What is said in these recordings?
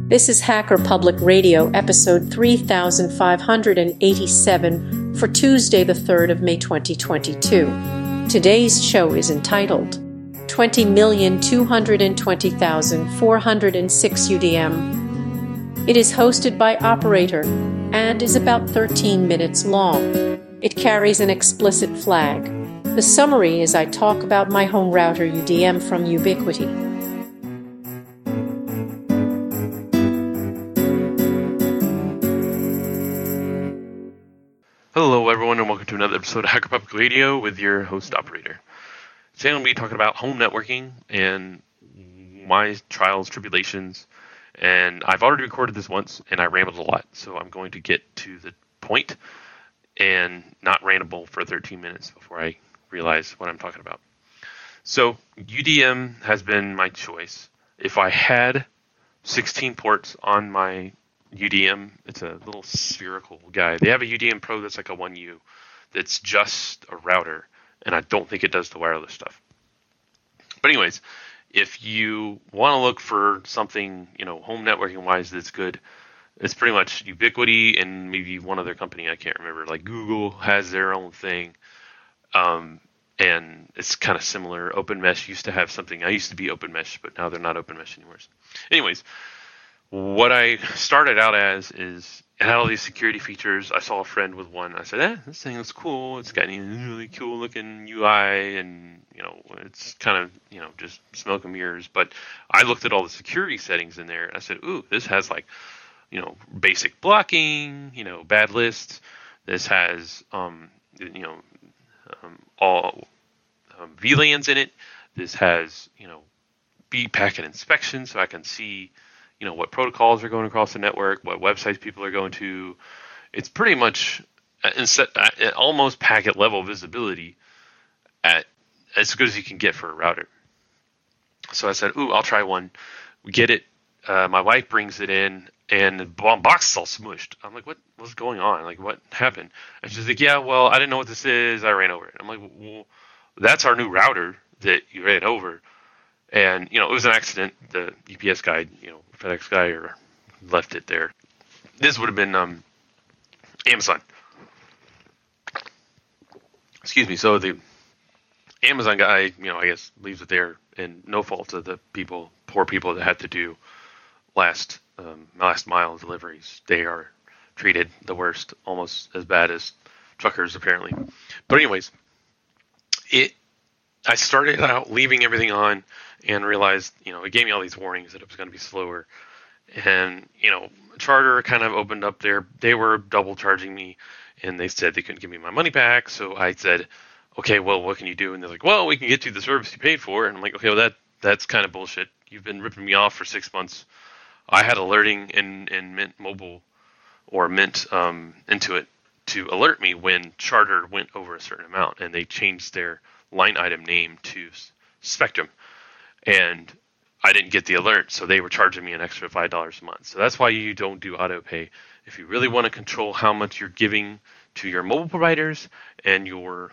This is Hacker Public Radio, episode 3587 for Tuesday, the 3rd of May 2022. Today's show is entitled 20,220,406 UDM. It is hosted by Operator and is about 13 minutes long. It carries an explicit flag. The summary is I talk about my home router UDM from Ubiquiti. Hello everyone and welcome to another episode of Hacker Public Radio with your host Operator. Today I'm going to be talking about home networking and my trials, tribulations, and I've already recorded this once and I rambled a lot, so I'm going to get to the point and not ramble for 13 minutes before I realize what I'm talking about. So UDM has been my choice. If I had 16 ports on my UDM, it's a little spherical guy. They have a UDM Pro that's like a 1U that's just a router, and I don't think it does the wireless stuff. But anyways, if you want to look for something, home networking wise that's good, it's pretty much Ubiquiti and maybe one other company I can't remember. Like Google has their own thing, and it's kind of similar. OpenMesh used to have something. I used to be OpenMesh, but now they're not OpenMesh anymore. Anyways, what I started out as is it had all these security features. I saw a friend with one. I said, this thing looks cool. It's got a really cool looking UI and, it's kind of, just smoke and mirrors. But I looked at all the security settings in there and I said, ooh, this has like, basic blocking, bad lists. This has, all VLANs in it. This has, beat packet inspection so I can see what protocols are going across the network, what websites people are going to. It's pretty much at almost packet level visibility at as good as you can get for a router. So I said, ooh, I'll try one. We get it. My wife brings it in, and the box is all smushed. I'm like, what's going on? Like, what happened? And she's like, yeah, well, I didn't know what this is. I ran over it. I'm like, well, that's our new router that you ran over. And, it was an accident. The UPS guy, FedEx guy left it there. This would have been Amazon. Excuse me. So the Amazon guy, I guess leaves it there, and no fault of the poor people that had to do last mile deliveries. They are treated the worst, almost as bad as truckers apparently. But anyways, I started out leaving everything on and realized, it gave me all these warnings that it was going to be slower. And, Charter kind of opened up they were double charging me, and they said they couldn't give me my money back. So I said, okay, well, what can you do? And they're like, well, we can get you the service you paid for. And I'm like, okay, well, that's kind of bullshit. You've been ripping me off for 6 months. I had alerting in Mint Mobile or Mint Intuit to alert me when Charter went over a certain amount, and they changed their line item name to Spectrum, and I didn't get the alert, so they were charging me an extra $5 a month. So that's why you don't do auto pay. If you really want to control how much you're giving to your mobile providers and your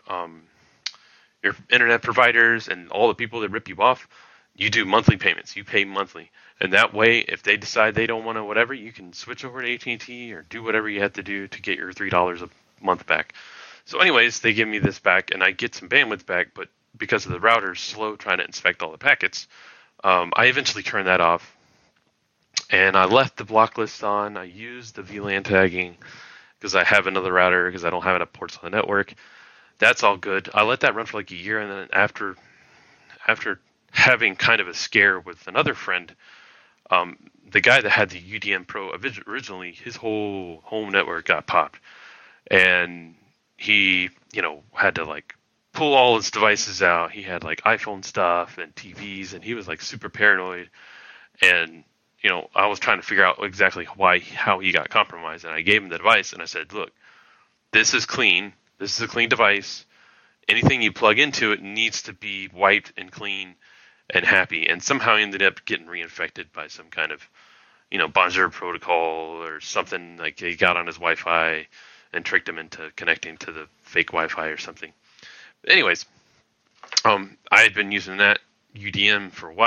internet providers and all the people that rip you off, you do monthly payments. You pay monthly, and that way, if they decide they don't want to whatever, you can switch over to AT&T or do whatever you have to do to get your $3 a month back. So anyways, they give me this back, and I get some bandwidth back, but because of the router's slow trying to inspect all the packets, I eventually turned that off, and I left the block list on. I used the VLAN tagging because I have another router because I don't have enough ports on the network. That's all good. I let that run for like a year, and then after having kind of a scare with another friend, the guy that had the UDM Pro originally, his whole home network got popped, and he, had to like pull all his devices out. He had like iPhone stuff and TVs, and he was like super paranoid. And, I was trying to figure out exactly how he got compromised. And I gave him the device and I said, look, this is clean. This is a clean device. Anything you plug into it needs to be wiped and clean and happy. And somehow he ended up getting reinfected by some kind of, Bonjour protocol or something. Like he got on his Wi-Fi and tricked him into connecting to the fake Wi-Fi or something. Anyways, I had been using that UDM for a while,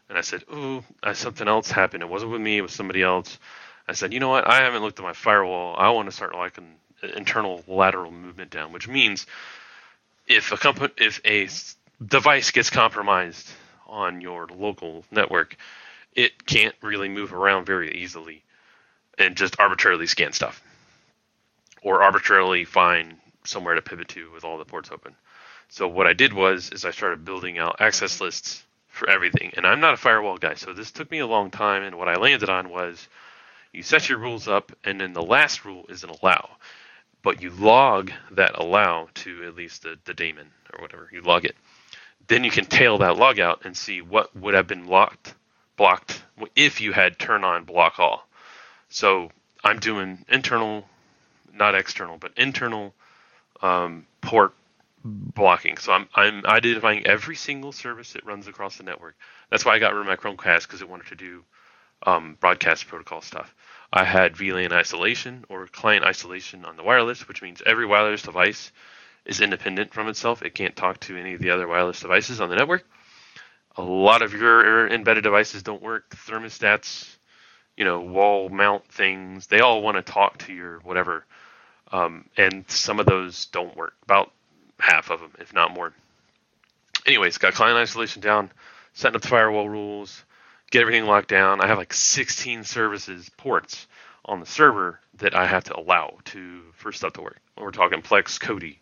And I said, ooh, something else happened. It wasn't with me. It was somebody else. I said, you know what? I haven't looked at my firewall. I want to start like an internal lateral movement down, which means if a device gets compromised on your local network, it can't really move around very easily and just arbitrarily scan stuff or arbitrarily find somewhere to pivot to with all the ports open. So what I did is I started building out access lists for everything. And I'm not a firewall guy, so this took me a long time. And what I landed on was you set your rules up, and then the last rule is an allow. But you log that allow to at least the daemon or whatever. You log it. Then you can tail that log out and see what would have been blocked if you had turn on block all. So I'm doing internal, not external, but internal port blocking. So I'm identifying every single service that runs across the network. That's why I got rid of my Chromecast, because it wanted to do broadcast protocol stuff. I had VLAN isolation or client isolation on the wireless, which means every wireless device is independent from itself. It can't talk to any of the other wireless devices on the network. A lot of your embedded devices don't work. Thermostats, wall mount things, they all want to talk to your whatever. And some of those don't work. About half of them, if not more. Anyways, got client isolation down, setting up the firewall rules, get everything locked down. I have like 16 services, ports on the server that I have to allow for stuff to work. We're talking Plex, Kodi,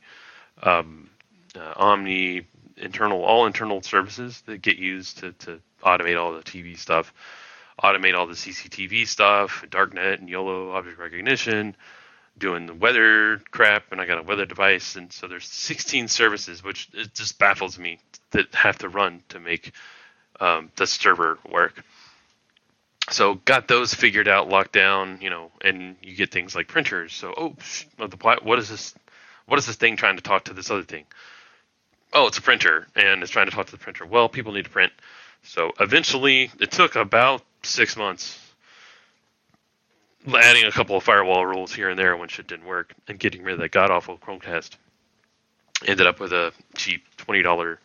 Omni, all internal services that get used to automate all the TV stuff, automate all the CCTV stuff, Darknet and YOLO object recognition, doing the weather crap, and I got a weather device, and so there's 16 services, which it just baffles me that have to run to make the server work. So got those figured out, locked down, and you get things like printers. So, what is this? What is this thing trying to talk to this other thing? Oh, it's a printer, and it's trying to talk to the printer. Well, people need to print. So eventually, it took about 6 months, adding a couple of firewall rules here and there when shit didn't work, and getting rid of that god-awful Chromecast. Ended up with a cheap $20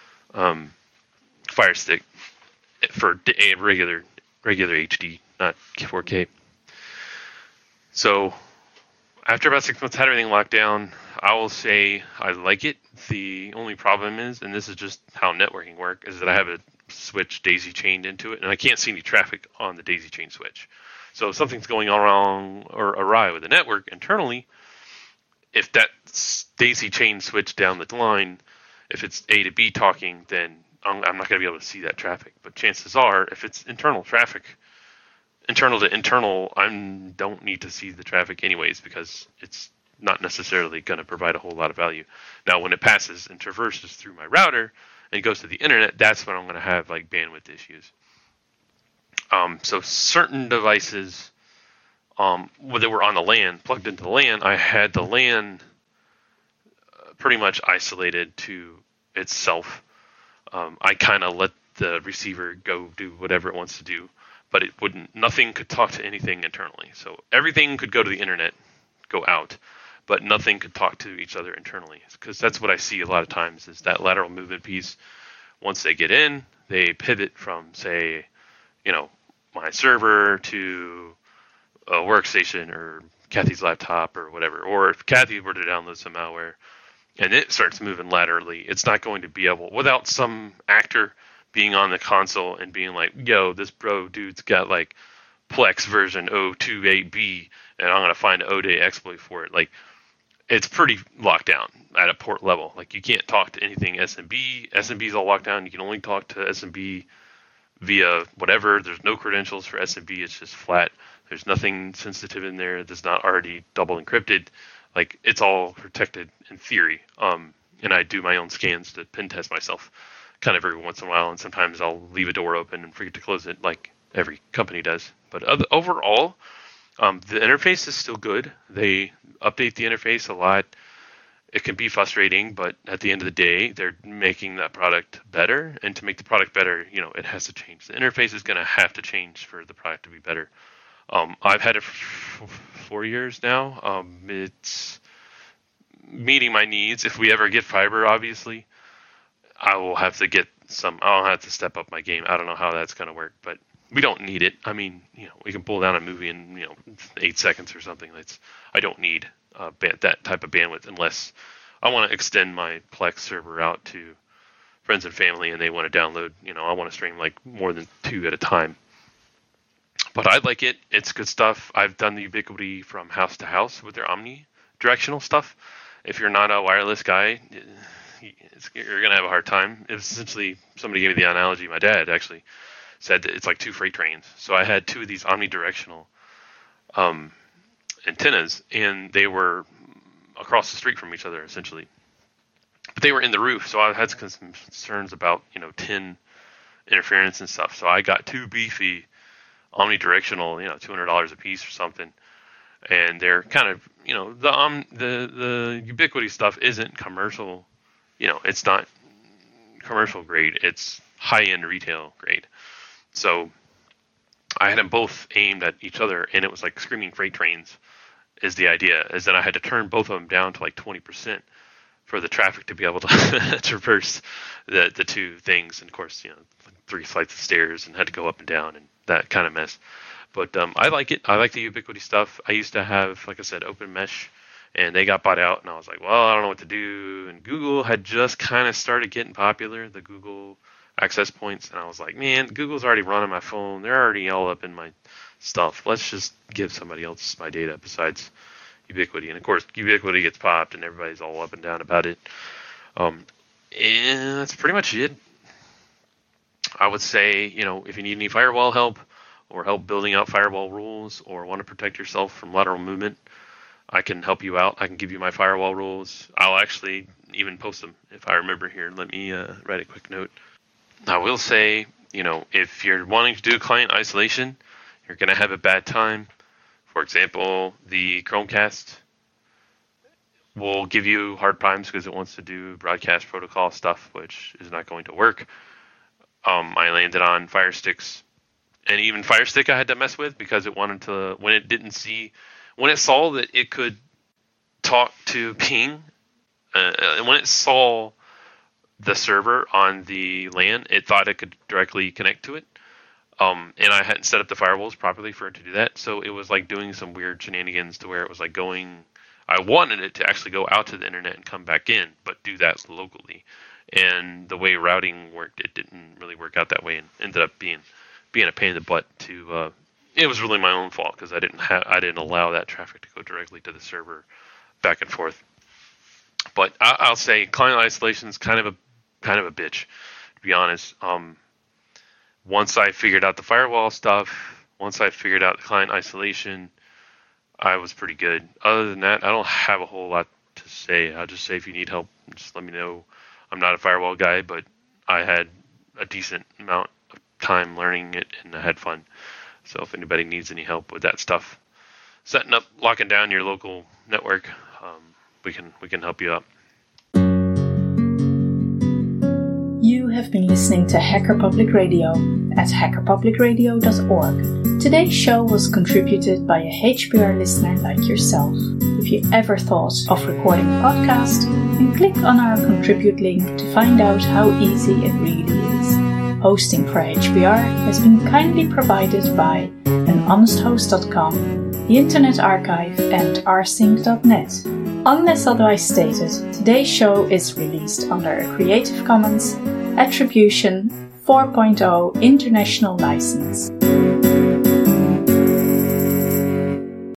Fire Stick for a regular HD, not 4K. So after about 6 months, had everything locked down. I will say I like it. The only problem is, and this is just how networking works, is that I have a switch daisy chained into it, and I can't see any traffic on the daisy chain switch. So if something's going on wrong or awry with the network internally, if that daisy chain switch down the line, if it's A to B talking, then I'm not going to be able to see that traffic. But chances are, if it's internal traffic, internal to internal, I don't need to see the traffic anyways, because it's not necessarily going to provide a whole lot of value. Now, when it passes and traverses through my router and goes to the internet, that's when I'm going to have like bandwidth issues. So certain devices that were on the LAN, plugged into the LAN, I had the LAN pretty much isolated to itself. I kind of let the receiver go do whatever it wants to do, but nothing could talk to anything internally. So everything could go to the internet, go out, but nothing could talk to each other internally. Because that's what I see a lot of times, is that lateral movement piece. Once they get in, they pivot from, say, my server to a workstation or Kathy's laptop or whatever. Or if Kathy were to download some malware and it starts moving laterally, it's not going to be able, without some actor being on the console and being like, yo, this bro dude's got like Plex version 028B and I'm going to find an O-Day exploit for it. Like, it's pretty locked down at a port level. Like, you can't talk to anything SMB. SMB's all locked down. You can only talk to SMB via whatever. There's no credentials for SMB. It's just flat. There's nothing sensitive in there that's not already double encrypted. Like, it's all protected in theory. And I do my own scans to pen test myself kind of every once in a while. And sometimes I'll leave a door open and forget to close it, like every company does. But overall, the interface is still good. They update the interface a lot. It can be frustrating, but at the end of the day, they're making that product better. And to make the product better, it has to change. The interface is going to have to change for the product to be better. I've had it for 4 years now. It's meeting my needs. If we ever get fiber, obviously, I'll have to step up my game. I don't know how that's going to work, but we don't need it. I mean, we can pull down a movie in 8 seconds or something. I don't need that type of bandwidth unless I want to extend my Plex server out to friends and family and they want to download. I want to stream like more than 2 at a time. But I like it. It's good stuff. I've done the Ubiquiti from house to house with their omnidirectional stuff. If you're not a wireless guy, you're going to have a hard time. It was essentially, somebody gave me the analogy. My dad actually said that it's like 2 freight trains. So I had 2 of these omnidirectional antennas, and they were across the street from each other, essentially. But they were in the roof, so I had some concerns about, tin interference and stuff. So I got 2 beefy omnidirectional, $200 a piece or something. And they're kind of, the Ubiquiti stuff isn't commercial. It's not commercial grade. It's high-end retail grade. So I had them both aimed at each other, and it was like screaming freight trains is the idea, is that I had to turn both of them down to like 20% for the traffic to be able to traverse the 2 things. And of course, 3 flights of stairs and had to go up and down and that kind of mess. But I like it. I like the Ubiquiti stuff. I used to have, like I said, Open Mesh, and they got bought out, and I was like, well, I don't know what to do. And Google had just kind of started getting popular, the Google access points, and I was like, man, Google's already running my phone. They're already all up in my stuff. Let's just give somebody else my data besides Ubiquiti. And of course, Ubiquiti gets popped, and everybody's all up and down about it. And that's pretty much it. I would say, if you need any firewall help or help building out firewall rules or want to protect yourself from lateral movement, I can help you out. I can give you my firewall rules. I'll actually even post them if I remember here. Let me write a quick note. I will say, if you're wanting to do client isolation, you're going to have a bad time. For example, the Chromecast will give you hard times because it wants to do broadcast protocol stuff, which is not going to work. I landed on Fire Sticks, and even Fire Stick I had to mess with because it wanted to, when it saw that it could talk to ping, when it saw the server on the LAN, it thought it could directly connect to it. And I hadn't set up the firewalls properly for it to do that. So it was like doing some weird shenanigans to where it was like I wanted it to actually go out to the internet and come back in, but do that locally. And the way routing worked, it didn't really work out that way, and ended up being a pain in the butt to, it was really my own fault because I didn't allow that traffic to go directly to the server back and forth. But I'll say client isolation is kind of a bitch, to be honest. Once I figured out the firewall stuff, once I figured out the client isolation, I was pretty good. Other than that, I don't have a whole lot to say. I'll just say if you need help, just let me know. I'm not a firewall guy, but I had a decent amount of time learning it, and I had fun. So if anybody needs any help with that stuff, setting up, locking down your local network, we can help you out. You have been listening to Hacker Public Radio at hackerpublicradio.org. Today's show was contributed by a HPR listener like yourself. If you ever thought of recording a podcast, then click on our contribute link to find out how easy it really is. Hosting for HPR has been kindly provided by anhonesthost.com, the Internet Archive, and rsync.net. Unless otherwise stated, today's show is released under a Creative Commons Attribution 4.0 International License.